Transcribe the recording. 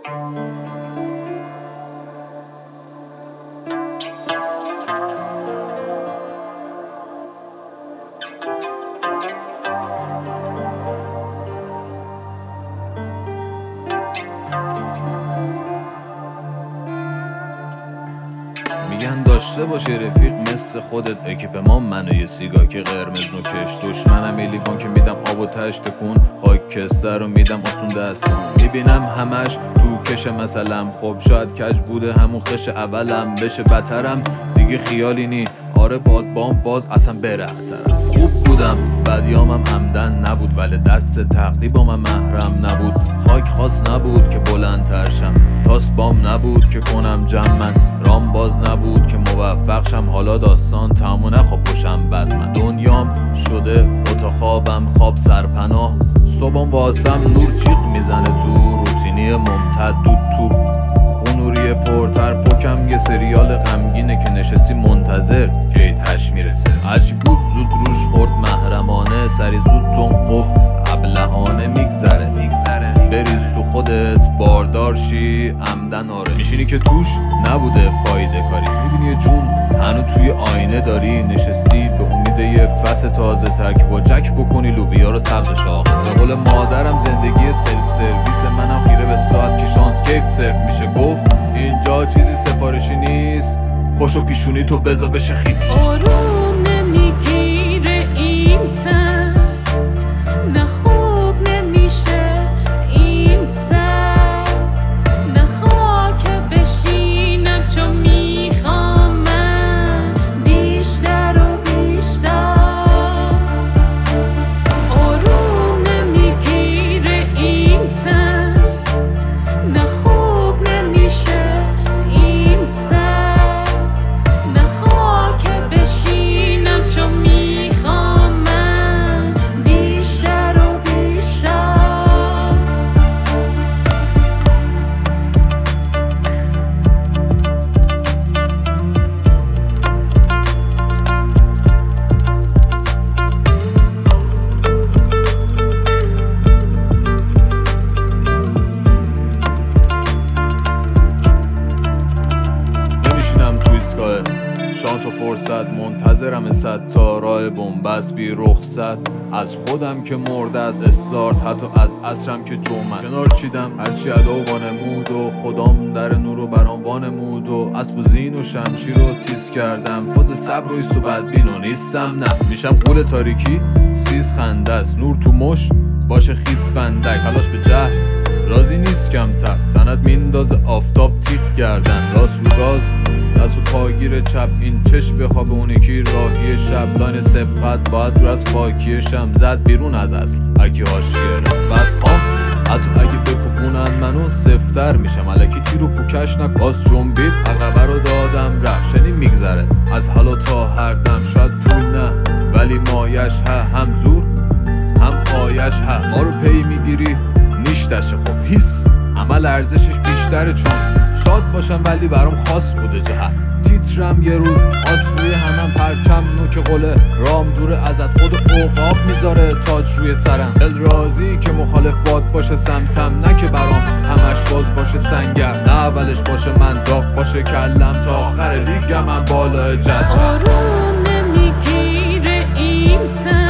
میگن داشته باشی رفیق مثل خودت، اکیپ ما منو یه سیگار که قرمز نوکش، دشمنم یه لیوان که میدم آب و تشت کن، خاکستر رو میدم آسون دستان، میبینم همش تو کشه مثلم، خب شاید کج بوده همون خش اولم، بشه بترم دیگه خیالی نی، آره بادبام باز اصلا برهترم، خوب بودم بدیامم عمدن نبود، ولی دست تقدی با من محرم نبود، خاک خاص نبود که بلند ترشم، تاس بام نبود که کنم جمع، من رام باز نبود که موفق شم، حالا داستان تموم نخواب باشم بد، من دنیام شده اتاق خوابم، خواب سرپناه، صبحم واسم نور جیغ میزنه تو، روتینی ممتد دود تو خونوری پرتر پکم، یه سریال غمگینه که نشستی منتظر که تش میرسه، هرچی بود زود روش خورد محرمانه، سری زود تون قفل ابلهانه میگذره، بریز تو خودت باردار شی عمدن، آره میشینی که توش نبوده فایده کاری، میبینی یه جون هنو توی آینه داری، نشستی به امید یه فصل تازه ترک با جک بکنی لوبیا رو سبز شاق، به قول مادرم زندگی سلف سرویس، منم خیره به ساعت که شانس کیف سرف میشه، گفت اینجا چیزی سفارشی نیست، پاشو پیشونی تو بذار بشه خیس، آروم نمیگیره این تن، نه خوب نمیشه این سر، نه خاک بشینم چون میخوام من بیشتر و بیشتر، آروم نمیگیره این تن، نه خوب نمیشه این سر، نه خاک بشینم چون میخوام من بیشتر و بیشتر. نمیشینم تو ایستگاه شانس و فرصت، منتظرم 100 تا راه بنبست بی رخصت، از خودم که مرده از استارت، حتی از عصرم که جمعه کنار چیدم، هرچی ادا و وانمود و خدام در نور و برام وانمود، و اسب و زین و شمشیر رو تیز کردم، فاز صبر و ایست و بدبین و نیستم، نه میشم قول تاریکی سیز خنده است، نور تو مش باشه خیس فندک، تلاش به جهل رازی نیست کمتر، سند میندازه آفتاب تیغ گردن، راست رو گاز دست و پاگیر چپ، این چشم بخواب اون یکی راهی شب، لاین سبقت باید دور از خاکیشم، زد بیرون از اصل هرکی حاشیه رفت بدخوام، حتی اگه بکوبونن منو سفتر میشم، الکی تیر و پوکش نکاس جنبید عقربه رو دادم رفت، شنین میگذره از حالا تا هر دم، شاید پول نه ولی مایش هم زور هم خواهش ما رو پی میگیری نیشتشه، خب هیس عمل ارزشش بیشتره، چون شاد باشم ولی برام خاص بوده جهت، تیترم یه روز آس روی همم پرچم، نوک قله رام دوره ازت، خود عقاب میذاره تاج روی سرم، دل راضی که مخالف باد باشه سمتم، نه که برام همش باز باشه سنگر، نه اولش باشه من داغ باشه کلم، تا آخر لیگم من بالا جدول، آروم نمیگیره این تن